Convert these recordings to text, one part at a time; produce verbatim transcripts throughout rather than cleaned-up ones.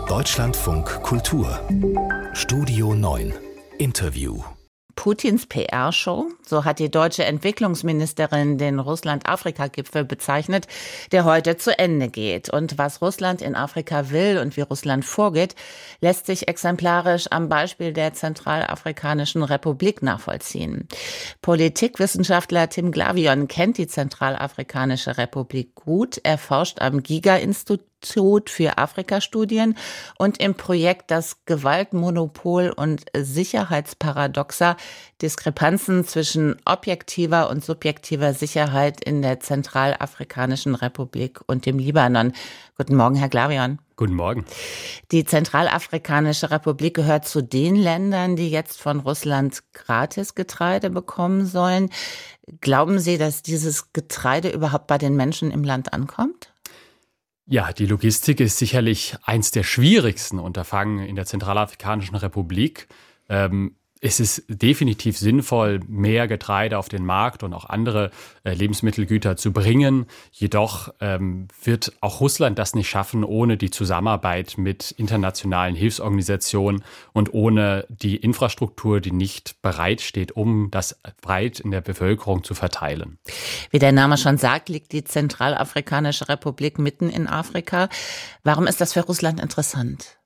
Deutschlandfunk Kultur Studio neun Interview. Putins P R-Show, so hat die deutsche Entwicklungsministerin den Russland-Afrika-Gipfel bezeichnet, der heute zu Ende geht. Und was Russland in Afrika will und wie Russland vorgeht, lässt sich exemplarisch am Beispiel der Zentralafrikanischen Republik nachvollziehen. Politikwissenschaftler Tim Glavion kennt die Zentralafrikanische Republik gut. Er forscht am Giga-Institut für Afrikastudien und im Projekt Das Gewaltmonopol und Sicherheitsparadoxa, Diskrepanzen zwischen objektiver und subjektiver Sicherheit in der Zentralafrikanischen Republik und dem Libanon. Guten Morgen, Herr Glavion. Guten Morgen. Die Zentralafrikanische Republik gehört zu den Ländern, die jetzt von Russland Gratisgetreide bekommen sollen. Glauben Sie, dass dieses Getreide überhaupt bei den Menschen im Land ankommt? Ja, die Logistik ist sicherlich eins der schwierigsten Unterfangen in der Zentralafrikanischen Republik. Ähm, es ist definitiv sinnvoll, mehr Getreide auf den Markt und auch andere äh, Lebensmittelgüter zu bringen. Jedoch ähm, wird auch Russland das nicht schaffen, ohne die Zusammenarbeit mit internationalen Hilfsorganisationen und ohne die Infrastruktur, die nicht bereitsteht, um das breit in der Bevölkerung zu verteilen. Wie der Name schon sagt, liegt die Zentralafrikanische Republik mitten in Afrika. Warum ist das für Russland interessant?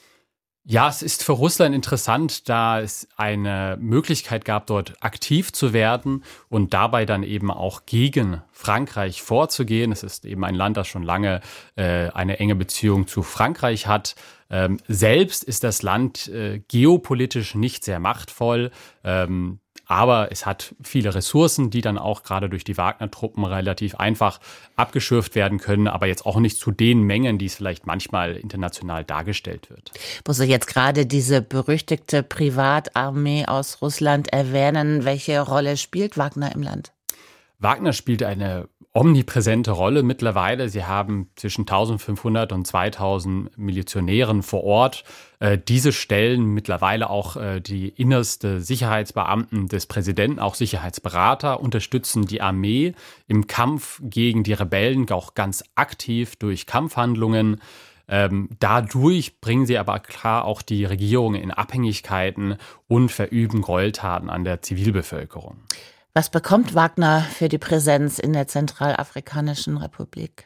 Ja, es ist für Russland interessant, da es eine Möglichkeit gab, dort aktiv zu werden und dabei dann eben auch gegen Frankreich vorzugehen. Es ist eben ein Land, das schon lange äh, eine enge Beziehung zu Frankreich hat. Ähm, selbst ist das Land äh, geopolitisch nicht sehr machtvoll. Ähm, Aber es hat viele Ressourcen, die dann auch gerade durch die Wagner-Truppen relativ einfach abgeschürft werden können, aber jetzt auch nicht zu den Mengen, die es vielleicht manchmal international dargestellt wird. Wo Sie jetzt gerade diese berüchtigte Privatarmee aus Russland erwähnen, welche Rolle spielt Wagner im Land? Wagner spielt eine omnipräsente Rolle mittlerweile. Sie haben zwischen eintausendfünfhundert und zweitausend Milizionären vor Ort. Äh, diese stellen mittlerweile auch äh, die innerste Sicherheitsbeamten des Präsidenten, auch Sicherheitsberater, unterstützen die Armee im Kampf gegen die Rebellen, auch ganz aktiv durch Kampfhandlungen. Ähm, dadurch bringen sie aber klar auch die Regierung in Abhängigkeiten und verüben Gräueltaten an der Zivilbevölkerung. Was bekommt Wagner für die Präsenz in der Zentralafrikanischen Republik?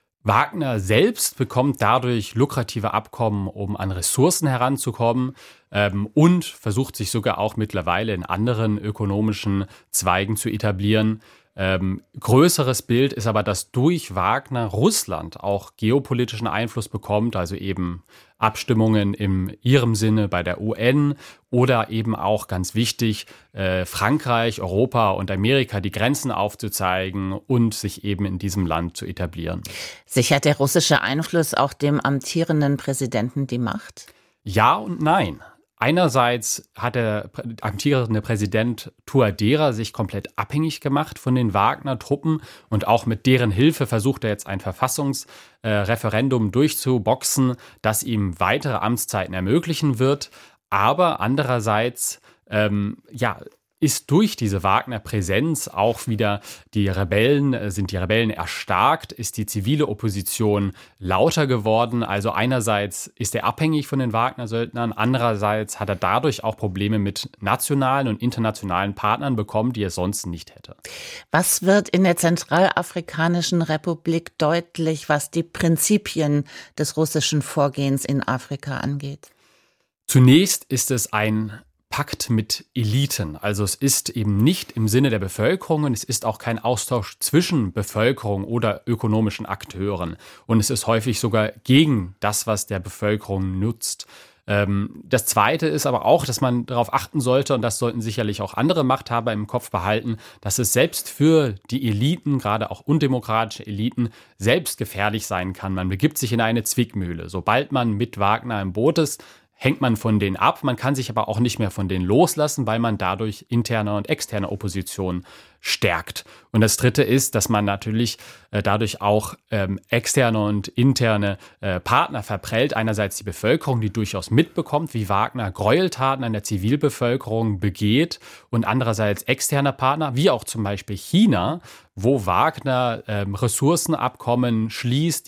Wagner selbst bekommt dadurch lukrative Abkommen, um an Ressourcen heranzukommen ähm, und versucht sich sogar auch mittlerweile in anderen ökonomischen Zweigen zu etablieren. Ähm, größeres Bild ist aber, dass durch Wagner Russland auch geopolitischen Einfluss bekommt, also eben Abstimmungen in ihrem Sinne bei der U N oder eben auch ganz wichtig, äh, Frankreich, Europa und Amerika die Grenzen aufzuzeigen und sich eben in diesem Land zu etablieren. Sichert der russische Einfluss auch dem amtierenden Präsidenten die Macht? Ja und nein. Einerseits hat der amtierende Präsident Touadéra sich komplett abhängig gemacht von den Wagner-Truppen und auch mit deren Hilfe versucht er jetzt ein Verfassungsreferendum äh, durchzuboxen, das ihm weitere Amtszeiten ermöglichen wird. Aber andererseits, ähm, ja, ist durch diese Wagner-Präsenz auch wieder die Rebellen, sind die Rebellen erstarkt, ist die zivile Opposition lauter geworden. Also einerseits ist er abhängig von den Wagner-Söldnern, andererseits hat er dadurch auch Probleme mit nationalen und internationalen Partnern bekommen, die er sonst nicht hätte. Was wird in der Zentralafrikanischen Republik deutlich, was die Prinzipien des russischen Vorgehens in Afrika angeht? Zunächst ist es ein Pakt mit Eliten. Also es ist eben nicht im Sinne der Bevölkerung und es ist auch kein Austausch zwischen Bevölkerung oder ökonomischen Akteuren. Und es ist häufig sogar gegen das, was der Bevölkerung nutzt. Ähm, das Zweite ist aber auch, dass man darauf achten sollte, und das sollten sicherlich auch andere Machthaber im Kopf behalten, dass es selbst für die Eliten, gerade auch undemokratische Eliten, selbst gefährlich sein kann. Man begibt sich in eine Zwickmühle. Sobald man mit Wagner im Boot ist, hängt man von denen ab, man kann sich aber auch nicht mehr von denen loslassen, weil man dadurch interne und externe Opposition stärkt. Und das Dritte ist, dass man natürlich äh, dadurch auch ähm, externe und interne äh, Partner verprellt. Einerseits die Bevölkerung, die durchaus mitbekommt, wie Wagner Gräueltaten an der Zivilbevölkerung begeht, und andererseits externe Partner, wie auch zum Beispiel China, wo Wagner ähm, Ressourcenabkommen schließt, die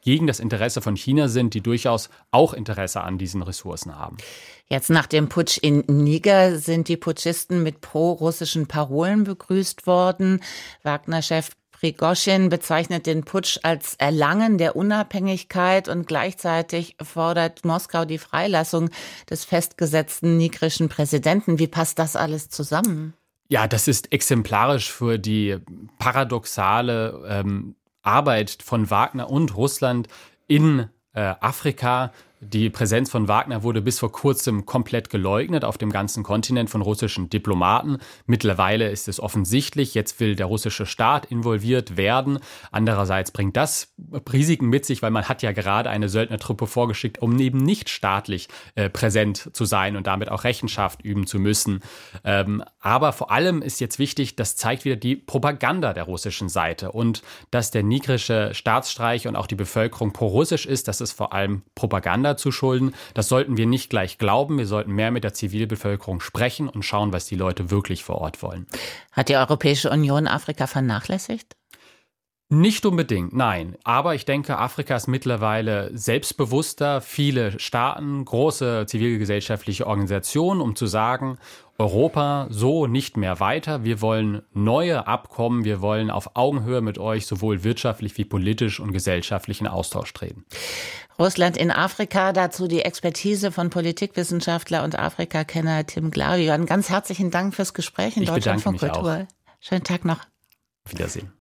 gegen das Interesse von China sind, die durchaus auch Interesse an diesen Ressourcen haben. Jetzt nach dem Putsch in Niger sind die Putschisten mit pro-russischen Parolen begrüßt worden. Wagner-Chef Prigoschin bezeichnet den Putsch als Erlangen der Unabhängigkeit und gleichzeitig fordert Moskau die Freilassung des festgesetzten nigrischen Präsidenten. Wie passt das alles zusammen? Ja, das ist exemplarisch für die paradoxale ähm, Arbeit von Wagner und Russland in äh, Afrika. Die Präsenz von Wagner wurde bis vor kurzem komplett geleugnet auf dem ganzen Kontinent von russischen Diplomaten. Mittlerweile ist es offensichtlich, jetzt will der russische Staat involviert werden. Andererseits bringt das Risiken mit sich, weil man hat ja gerade eine Söldnertruppe vorgeschickt, um eben nicht staatlich äh, präsent zu sein und damit auch Rechenschaft üben zu müssen. Ähm, aber vor allem ist jetzt wichtig, das zeigt wieder die Propaganda der russischen Seite und dass der nigrische Staatsstreich und auch die Bevölkerung pro-russisch ist, das ist vor allem Propaganda zu schulden. Das sollten wir nicht gleich glauben. Wir sollten mehr mit der Zivilbevölkerung sprechen und schauen, was die Leute wirklich vor Ort wollen. Hat die Europäische Union Afrika vernachlässigt? Nicht unbedingt, nein. Aber ich denke, Afrika ist mittlerweile selbstbewusster. Viele Staaten, große zivilgesellschaftliche Organisationen, um zu sagen, Europa so nicht mehr weiter. Wir wollen neue Abkommen. Wir wollen auf Augenhöhe mit euch sowohl wirtschaftlich wie politisch und gesellschaftlich in Austausch treten. Russland in Afrika, dazu die Expertise von Politikwissenschaftler und Afrikakenner Tim Glavian. Ganz herzlichen Dank fürs Gespräch in Deutschlandfunk Kultur. Schönen Tag noch. Auf Wiedersehen.